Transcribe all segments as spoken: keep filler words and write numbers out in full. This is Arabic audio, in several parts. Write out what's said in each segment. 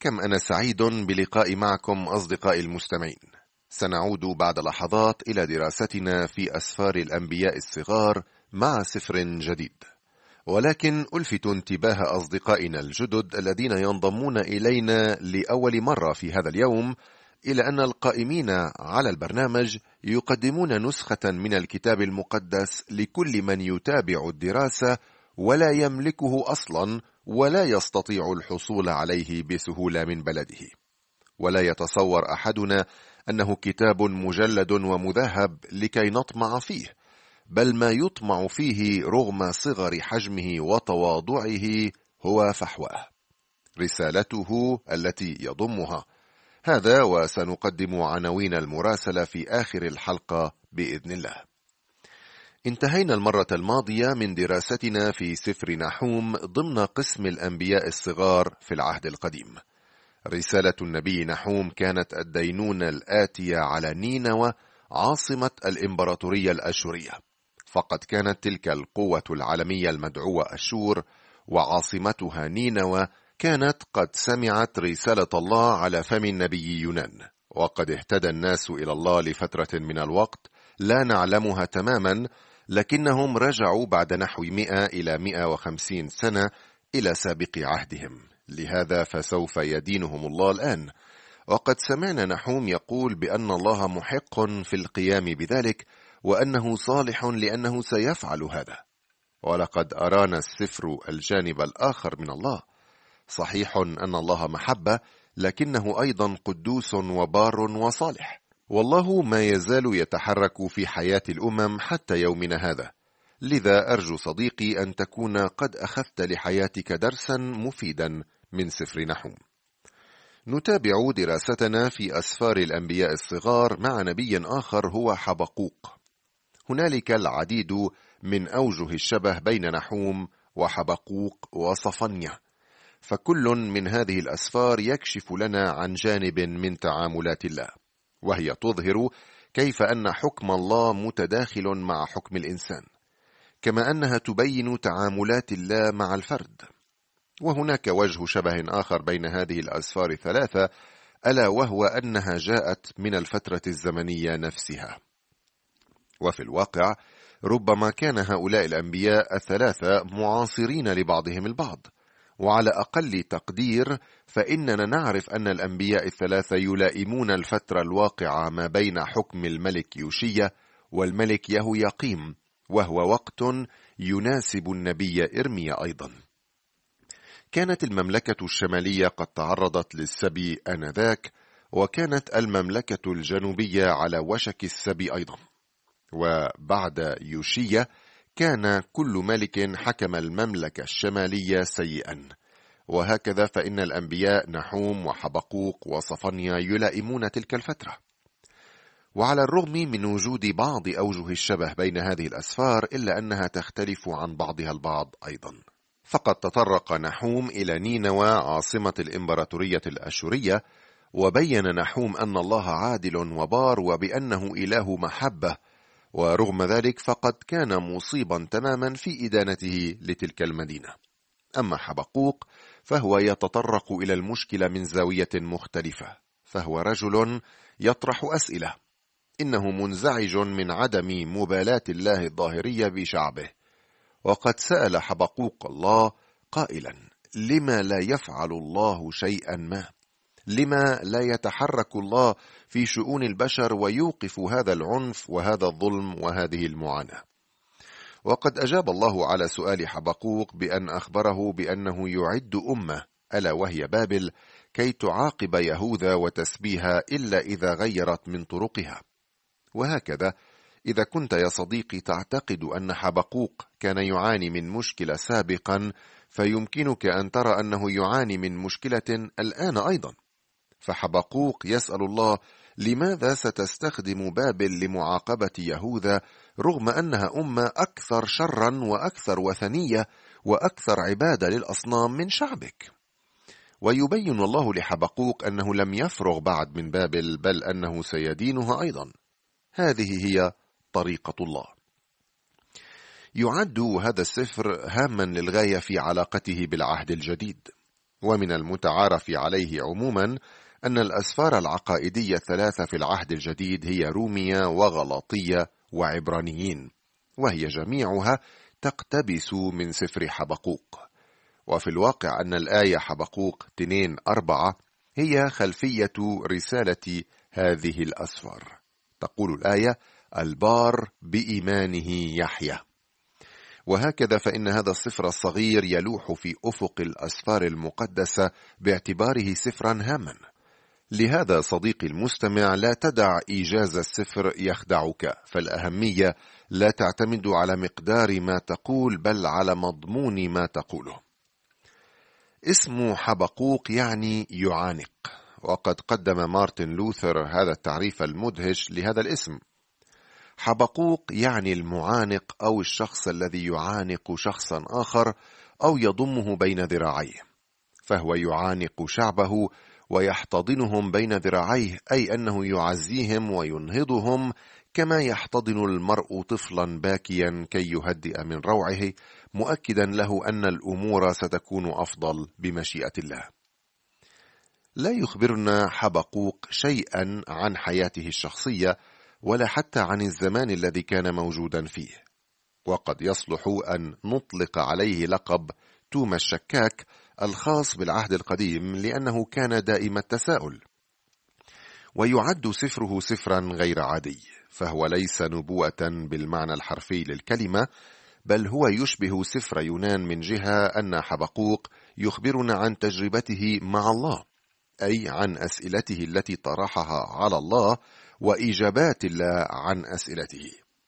كم أنا سعيد بلقاء معكم أصدقائي المستمعين. سنعود بعد لحظات إلى دراستنا في أسفار الأنبياء الصغار مع سفر جديد، ولكن ألفت انتباه أصدقائنا الجدد الذين ينضمون إلينا لأول مرة في هذا اليوم إلى أن القائمين على البرنامج يقدمون نسخة من الكتاب المقدس لكل من يتابع الدراسة ولا يملكه أصلا ولا يستطيع الحصول عليه بسهولة من بلده. ولا يتصور أحدنا أنه كتاب مجلد ومذهب لكي نطمع فيه، بل ما يطمع فيه رغم صغر حجمه وتواضعه هو فحواه، رسالته التي يضمها. هذا وسنقدم عناوين المراسلة في آخر الحلقة بإذن الله. انتهينا المرة الماضية من دراستنا في سفر نحوم ضمن قسم الأنبياء الصغار في العهد القديم. رسالة النبي نحوم كانت الدينونة الآتية على نينوى عاصمة الإمبراطورية الأشورية، فقد كانت تلك القوة العالمية المدعوة أشور وعاصمتها نينوى كانت قد سمعت رسالة الله على فم النبي يونان، وقد اهتدى الناس إلى الله لفترة من الوقت لا نعلمها تماما، لكنهم رجعوا بعد نحو مئة إلى مئة وخمسين سنة إلى سابق عهدهم. لهذا فسوف يدينهم الله الآن. وقد سمعنا نحوم يقول بأن الله محق في القيام بذلك، وأنه صالح لأنه سيفعل هذا. ولقد أرانا السفر الجانب الآخر من الله. صحيح أن الله محبة، لكنه أيضا قدوس وبار وصالح، والله ما يزال يتحرك في حياة الأمم حتى يومنا هذا. لذا أرجو صديقي أن تكون قد أخذت لحياتك درسا مفيدا من سفر نحوم. نتابع دراستنا في أسفار الأنبياء الصغار مع نبي آخر هو حبقوق. هنالك العديد من أوجه الشبه بين نحوم وحبقوق وصفنيا، فكل من هذه الأسفار يكشف لنا عن جانب من تعاملات الله، وهي تظهر كيف أن حكم الله متداخل مع حكم الإنسان، كما أنها تبين تعاملات الله مع الفرد. وهناك وجه شبه آخر بين هذه الأسفار الثلاثة، ألا وهو أنها جاءت من الفترة الزمنية نفسها. وفي الواقع ربما كان هؤلاء الأنبياء الثلاثة معاصرين لبعضهم البعض، وعلى أقل تقدير فإننا نعرف أن الأنبياء الثلاثة يلائمون الفترة الواقعة ما بين حكم الملك يوشيا والملك يهوياقيم، وهو وقت يناسب النبي إرميا أيضا. كانت المملكة الشمالية قد تعرضت للسبي آنذاك، وكانت المملكة الجنوبية على وشك السبي أيضا. وبعد يوشيا كان كل ملك حكم المملكة الشمالية سيئا. وهكذا فإن الأنبياء نحوم وحبقوق وصفنيا يلائمون تلك الفترة. وعلى الرغم من وجود بعض أوجه الشبه بين هذه الأسفار، إلا أنها تختلف عن بعضها البعض أيضا. فقد تطرق نحوم إلى نينوى عاصمة الإمبراطورية الأشورية، وبين نحوم أن الله عادل وبار وبأنه إله محبة، ورغم ذلك فقد كان مصيبا تماما في إدانته لتلك المدينة. أما حبقوق فهو يتطرق إلى المشكلة من زاوية مختلفة، فهو رجل يطرح أسئلة. إنه منزعج من عدم مبالاة الله الظاهرية بشعبه، وقد سأل حبقوق الله قائلا: لما لا يفعل الله شيئا ما؟ لما لا يتحرك الله في شؤون البشر ويوقف هذا العنف وهذا الظلم وهذه المعاناة؟ وقد أجاب الله على سؤال حبقوق بأن أخبره بأنه يعد أمة، ألا وهي بابل، كي تعاقب يهوذا وتسبيها إلا إذا غيرت من طرقها. وهكذا إذا كنت يا صديقي تعتقد أن حبقوق كان يعاني من مشكلة سابقا، فيمكنك أن ترى أنه يعاني من مشكلة الآن أيضا. فحبقوق يسأل الله: لماذا ستستخدم بابل لمعاقبة يهوذا رغم أنها أمة أكثر شرا وأكثر وثنية وأكثر عبادة للأصنام من شعبك؟ ويبين الله لحبقوق أنه لم يفرغ بعد من بابل، بل أنه سيدينها أيضا. هذه هي طريقة الله. يعد هذا السفر هاما للغاية في علاقته بالعهد الجديد، ومن المتعارف عليه عموما أن الأسفار العقائدية الثلاثة في العهد الجديد هي رومية وغلاطية وعبرانيين، وهي جميعها تقتبس من سفر حبقوق. وفي الواقع أن الآية حبقوق اثنين أربعة هي خلفية رسالة هذه الأسفار. تقول الآية: البار بإيمانه يحيى. وهكذا فإن هذا السفر الصغير يلوح في أفق الأسفار المقدسة باعتباره سفرا هاما. لهذا صديقي المستمع، لا تدع إيجاز السفر يخدعك، فالأهمية لا تعتمد على مقدار ما تقول بل على مضمون ما تقوله. اسم حبقوق يعني يعانق، وقد قدم مارتن لوثر هذا التعريف المدهش لهذا الاسم. حبقوق يعني المعانق أو الشخص الذي يعانق شخصا آخر أو يضمه بين ذراعيه، فهو يعانق شعبه ويحتضنهم بين ذراعيه، أي أنه يعزيهم وينهضهم كما يحتضن المرء طفلا باكيا كي يهدئ من روعه، مؤكدا له أن الأمور ستكون أفضل بمشيئة الله. لا يخبرنا حبقوق شيئا عن حياته الشخصية ولا حتى عن الزمان الذي كان موجودا فيه، وقد يصلح أن نطلق عليه لقب توما الشكاك الخاص بالعهد القديم، لأنه كان دائم التساؤل. ويعد سفره سفرا غير عادي، فهو ليس نبوءة بالمعنى الحرفي للكلمة، بل هو يشبه سفر يونان من جهة أن حبقوق يخبرنا عن تجربته مع الله، أي عن أسئلته التي طرحها على الله وإجابات الله عن أسئلته.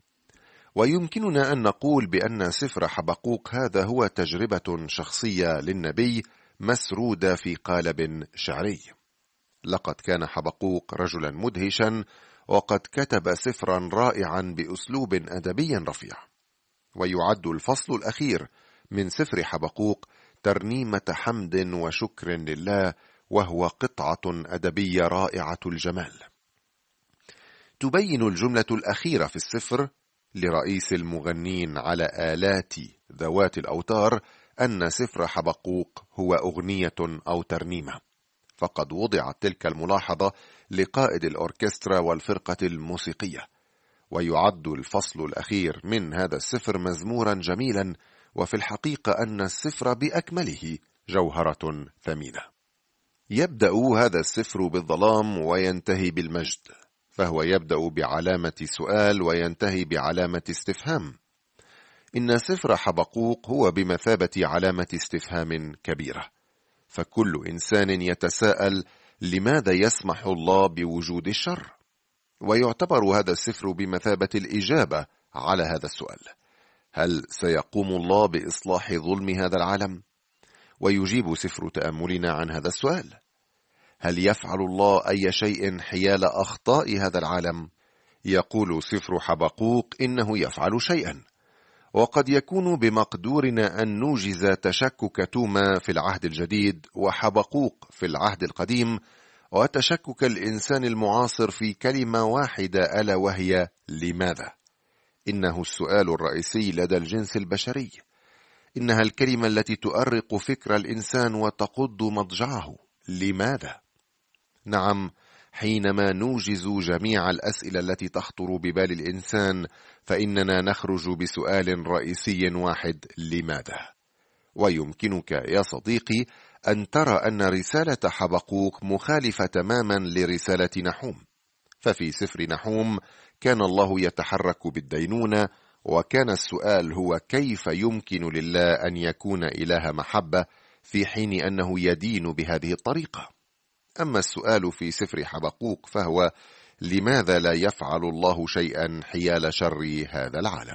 ويمكننا أن نقول بأن سفر حبقوق هذا هو تجربة شخصية للنبي مسرودة في قالب شعري. لقد كان حبقوق رجلا مدهشا، وقد كتب سفرا رائعا بأسلوب أدبي رفيع. ويعد الفصل الأخير من سفر حبقوق ترنيمة حمد وشكر لله، وهو قطعة أدبية رائعة الجمال. تبين الجملة الأخيرة في السفر لرئيس المغنين على آلات ذوات الأوتار أن سفر حبقوق هو أغنية أو ترنيمة، فقد وضعت تلك الملاحظة لقائد الأوركسترا والفرقة الموسيقية. ويعد الفصل الأخير من هذا السفر مزمورا جميلا، وفي الحقيقة أن السفر بأكمله جوهرة ثمينة. يبدأ هذا السفر بالظلام وينتهي بالمجد، فهو يبدأ بعلامة سؤال وينتهي بعلامة استفهام. إن سفر حبقوق هو بمثابة علامة استفهام كبيرة، فكل إنسان يتساءل لماذا يسمح الله بوجود الشر؟ ويعتبر هذا السفر بمثابة الإجابة على هذا السؤال: هل سيقوم الله بإصلاح ظلم هذا العالم؟ ويجيب سفر تأملنا عن هذا السؤال: هل يفعل الله أي شيء حيال أخطاء هذا العالم؟ يقول سفر حبقوق إنه يفعل شيئا، وقد يكون بمقدورنا أن نوجز تشكك توما في العهد الجديد وحبقوق في العهد القديم، وتشكك الإنسان المعاصر في كلمة واحدة، ألا وهي لماذا؟ إنه السؤال الرئيسي لدى الجنس البشري، إنها الكلمة التي تؤرق فكر الإنسان وتقض مضجعه. لماذا؟ نعم، حينما نوجز جميع الأسئلة التي تخطر ببال الإنسان فإننا نخرج بسؤال رئيسي واحد: لماذا؟ ويمكنك يا صديقي أن ترى أن رسالة حبقوق مخالفة تماما لرسالة نحوم. ففي سفر نحوم كان الله يتحرك بالدينونة، وكان السؤال هو: كيف يمكن لله أن يكون إله محبة في حين أنه يدين بهذه الطريقة؟ أما السؤال في سفر حبقوق فهو: لماذا لا يفعل الله شيئا حيال شر هذا العالم؟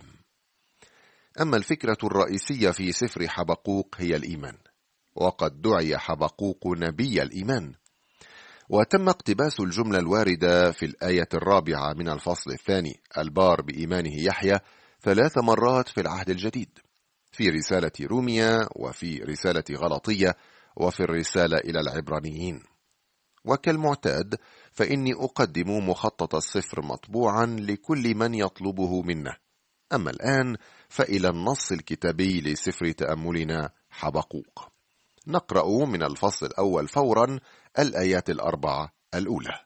أما الفكرة الرئيسية في سفر حبقوق هي الإيمان، وقد دعي حبقوق نبي الإيمان. وتم اقتباس الجملة الواردة في الآية الرابعة من الفصل الثاني: البار بإيمانه يحيى، ثلاث مرات في العهد الجديد، في رسالة روميا وفي رسالة غلاطية وفي الرسالة إلى العبرانيين. وكالمعتاد فإني أقدم مخطط السفر مطبوعا لكل من يطلبه منا. أما الآن فإلى النص الكتابي لسفر تأملنا حبقوق. نقرأ من الفصل الأول فورا الآيات الأربعة الأولى.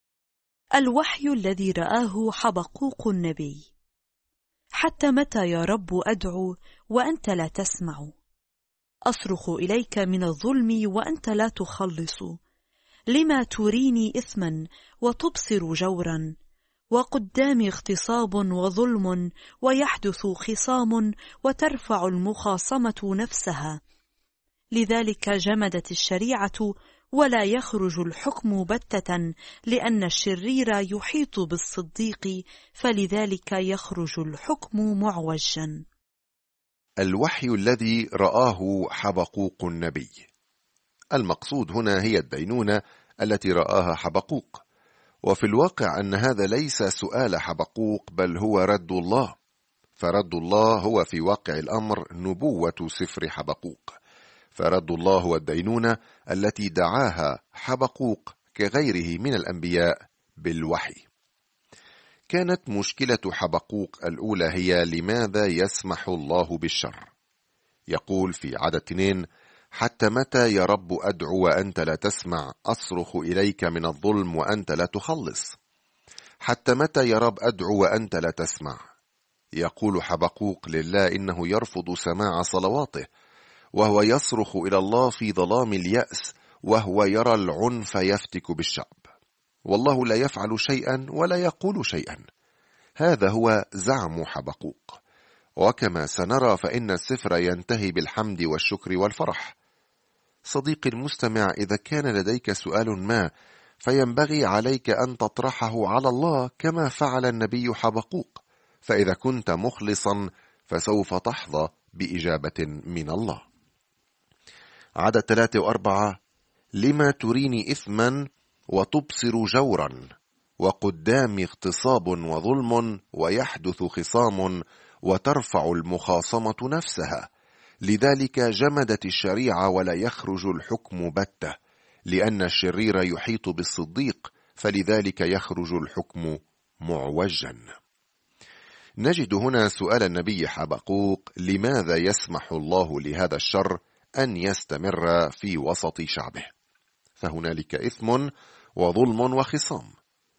الوحي الذي رآه حبقوق النبي. حتى متى يا رب أدعو وأنت لا تسمع؟ أصرخ إليك من الظلم وأنت لا تخلص. لما تريني إثما وتبصر جورا؟ وقدامي اغتصاب وظلم، ويحدث خصام وترفع المخاصمة نفسها. لذلك جمدت الشريعة ولا يخرج الحكم بتة، لأن الشرير يحيط بالصديق، فلذلك يخرج الحكم معوجا. الوحي الذي رآه حبقوق النبي. المقصود هنا هي الدينونة التي رآها حبقوق، وفي الواقع أن هذا ليس سؤال حبقوق بل هو رد الله، فرد الله هو في واقع الأمر نبوة سفر حبقوق، فرد الله هو الدينونة التي دعاها حبقوق كغيره من الأنبياء بالوحي. كانت مشكلة حبقوق الأولى هي لماذا يسمح الله بالشر؟ يقول في عدد اثنين: حتى متى يا رب أدعو وأنت لا تسمع؟ أصرخ إليك من الظلم وأنت لا تخلص. حتى متى يا رب أدعو وأنت لا تسمع؟ يقول حبقوق لله إنه يرفض سماع صلواته، وهو يصرخ إلى الله في ظلام اليأس، وهو يرى العنف يفتك بالشعب، والله لا يفعل شيئا ولا يقول شيئا. هذا هو زعم حبقوق، وكما سنرى فإن السفر ينتهي بالحمد والشكر والفرح. صديقي المستمع، إذا كان لديك سؤال ما فينبغي عليك أن تطرحه على الله كما فعل النبي حبقوق، فإذا كنت مخلصا فسوف تحظى بإجابة من الله. عدد ثلاثة وأربعة: لما تريني إثما وتبصر جورا؟ وقدامي اغتصاب وظلم، ويحدث خصام وترفع المخاصمة نفسها. لذلك جمدت الشريعة ولا يخرج الحكم بتة، لأن الشرير يحيط بالصديق، فلذلك يخرج الحكم معوجا. نجد هنا سؤال النبي حبقوق: لماذا يسمح الله لهذا الشر أن يستمر في وسط شعبه؟ فهنالك إثم وظلم وخصام.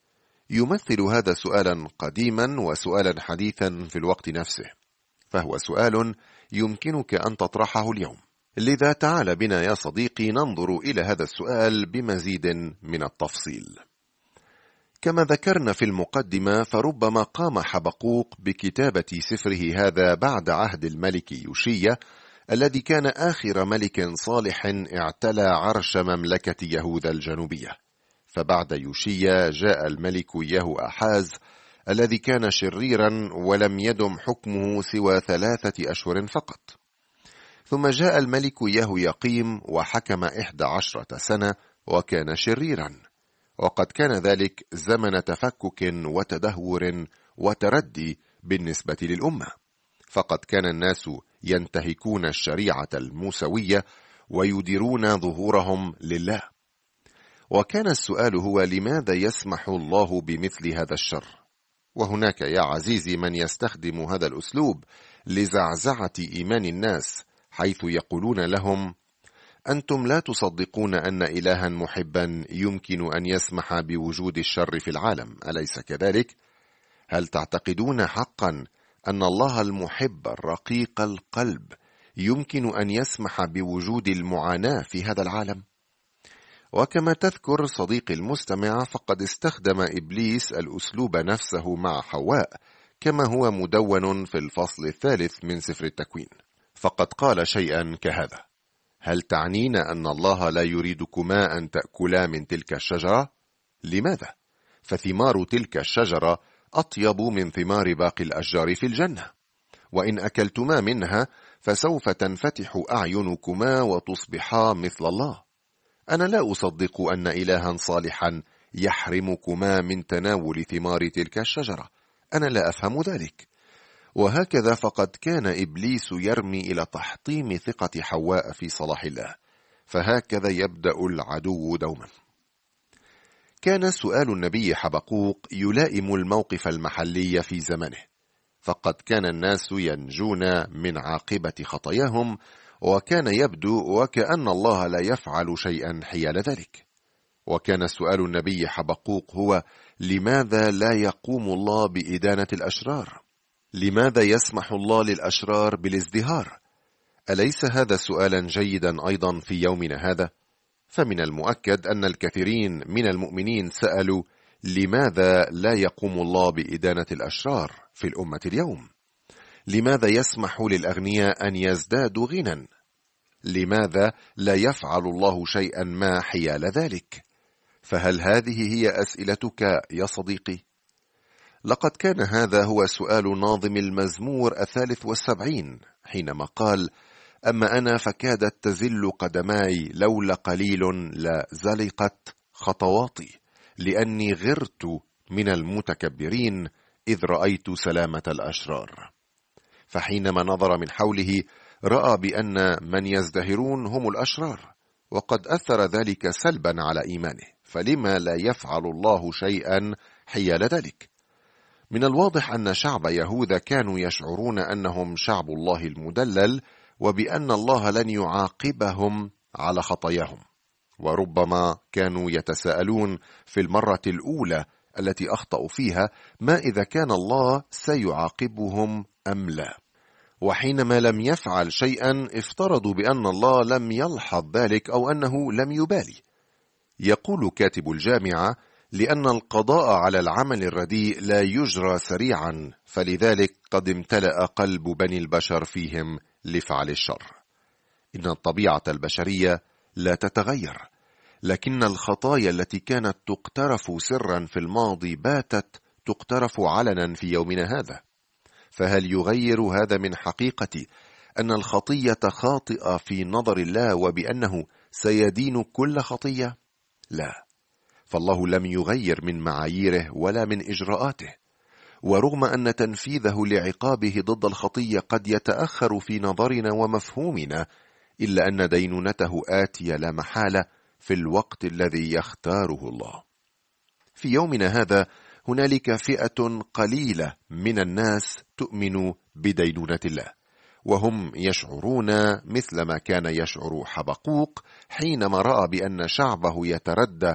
يمثل هذا سؤالا قديما وسؤالا حديثا في الوقت نفسه، فهو سؤال يمكنك أن تطرحه اليوم. لذا تعال بنا يا صديقي ننظر إلى هذا السؤال بمزيد من التفصيل. كما ذكرنا في المقدمة، فربما قام حبقوق بكتابة سفره هذا بعد عهد الملك يوشيا، الذي كان آخر ملك صالح اعتلى عرش مملكة يهوذا الجنوبية. فبعد يوشيا جاء الملك يهو أحاز الذي كان شريرا ولم يدم حكمه سوى ثلاثة أشهر فقط. ثم جاء الملك يهو يقيم وحكم إحدى عشرة سنة وكان شريرا، وقد كان ذلك زمن تفكك وتدهور وتردي بالنسبة للأمة، فقد كان الناس ينتهكون الشريعة الموسوية ويديرون ظهورهم لله. وكان السؤال هو: لماذا يسمح الله بمثل هذا الشر؟ وهناك يا عزيزي من يستخدم هذا الأسلوب لزعزعة إيمان الناس، حيث يقولون لهم: أنتم لا تصدقون أن إلها محبا يمكن أن يسمح بوجود الشر في العالم، أليس كذلك؟ هل تعتقدون حقا أن الله المحب الرقيق القلب يمكن أن يسمح بوجود المعاناة في هذا العالم؟ وكما تذكر صديقي المستمع، فقد استخدم إبليس الأسلوب نفسه مع حواء، كما هو مدون في الفصل الثالث من سفر التكوين، فقد قال شيئا كهذا: هل تعنين أن الله لا يريدكما أن تأكلا من تلك الشجرة؟ لماذا؟ فثمار تلك الشجرة أطيب من ثمار باقي الأشجار في الجنة، وإن أكلتما منها فسوف تنفتح أعينكما وتصبحا مثل الله. أنا لا أصدق أن إلها صالحا يحرمكما من تناول ثمار تلك الشجرة، أنا لا أفهم ذلك. وهكذا فقد كان إبليس يرمي إلى تحطيم ثقة حواء في صلاح الله، فهكذا يبدأ العدو دوما. كان سؤال النبي حبقوق يلائم الموقف المحلي في زمنه، فقد كان الناس ينجون من عاقبة خطاياهم وكان يبدو وكأن الله لا يفعل شيئا حيال ذلك. وكان سؤال النبي حبقوق هو: لماذا لا يقوم الله بإدانة الأشرار؟ لماذا يسمح الله للأشرار بالازدهار؟ أليس هذا سؤالا جيدا أيضا في يومنا هذا؟ فمن المؤكد أن الكثيرين من المؤمنين سألوا: لماذا لا يقوم الله بإدانة الأشرار في الأمة اليوم؟ لماذا يسمح للأغنياء أن يزدادوا غنى؟ لماذا لا يفعل الله شيئا ما حيال ذلك؟ فهل هذه هي أسئلتك يا صديقي؟ لقد كان هذا هو سؤال ناظم المزمور الثالث والسبعين حينما قال: أما أنا فكادت تزل قدماي، لولا قليل لزلقت خطواتي، لأني غرت من المتكبرين إذ رأيت سلامة الأشرار. فحينما نظر من حوله رأى بأن من يزدهرون هم الأشرار، وقد أثر ذلك سلبا على إيمانه، فلما لا يفعل الله شيئا حيال ذلك؟ من الواضح أن شعب يهوذا كانوا يشعرون أنهم شعب الله المدلل، وبأن الله لن يعاقبهم على خطاياهم، وربما كانوا يتساءلون في المرة الأولى التي أخطأوا فيها: ما إذا كان الله سيعاقبهم أم لا؟ وحينما لم يفعل شيئا افترضوا بأن الله لم يلحظ ذلك أو أنه لم يبالي. يقول كاتب الجامعة: لأن القضاء على العمل الرديء لا يجرى سريعا، فلذلك قد امتلأ قلب بني البشر فيهم لفعل الشر. إن الطبيعة البشرية لا تتغير، لكن الخطايا التي كانت تقترف سرا في الماضي باتت تقترف علنا في يومنا هذا. فهل يغير هذا من حقيقة أن الخطية خاطئة في نظر الله، وبأنه سيدين كل خطية؟ لا، فالله لم يغير من معاييره ولا من إجراءاته، ورغم أن تنفيذه لعقابه ضد الخطية قد يتأخر في نظرنا ومفهومنا، إلا أن دينونته آتية لا محالة في الوقت الذي يختاره الله. في يومنا هذا هنالك فئة قليلة من الناس تؤمن بدينونة الله، وهم يشعرون مثل ما كان يشعر حبقوق حينما رأى بأن شعبه يتردى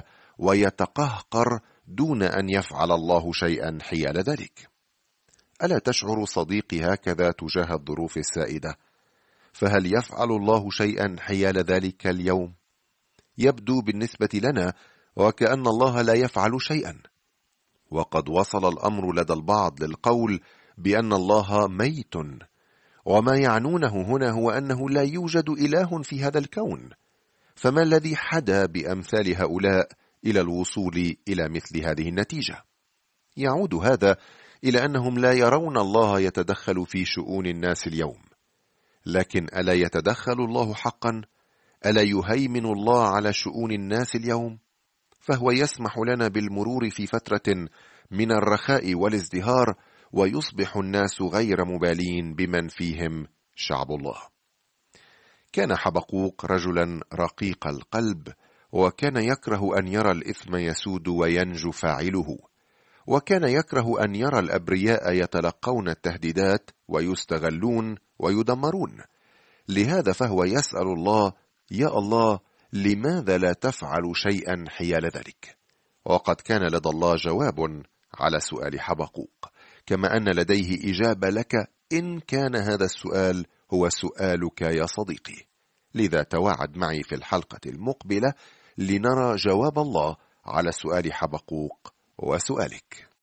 ويتقهقر دون أن يفعل الله شيئا حيال ذلك. ألا تشعر صديقي هكذا تجاه الظروف السائدة؟ فهل يفعل الله شيئا حيال ذلك اليوم؟ يبدو بالنسبة لنا وكأن الله لا يفعل شيئا، وقد وصل الأمر لدى البعض للقول بأن الله ميت، وما يعنونه هنا هو أنه لا يوجد إله في هذا الكون. فما الذي حدا بأمثال هؤلاء إلى الوصول إلى مثل هذه النتيجة؟ يعود هذا إلى أنهم لا يرون الله يتدخل في شؤون الناس اليوم. لكن ألا يتدخل الله حقا؟ ألا يهيمن الله على شؤون الناس اليوم؟ فهو يسمح لنا بالمرور في فترة من الرخاء والازدهار، ويصبح الناس غير مبالين بمن فيهم شعب الله. كان حبقوق رجلا رقيق القلب، وكان يكره أن يرى الإثم يسود وينجو فاعله، وكان يكره أن يرى الأبرياء يتلقون التهديدات ويستغلون ويدمرون. لهذا فهو يسأل الله: يا الله، لماذا لا تفعل شيئا حيال ذلك؟ وقد كان لدى الله جواب على سؤال حبقوق، كما أن لديه إجابة لك إن كان هذا السؤال هو سؤالك يا صديقي. لذا تواعد معي في الحلقة المقبلة لنرى جواب الله على سؤال حبقوق وسؤالك.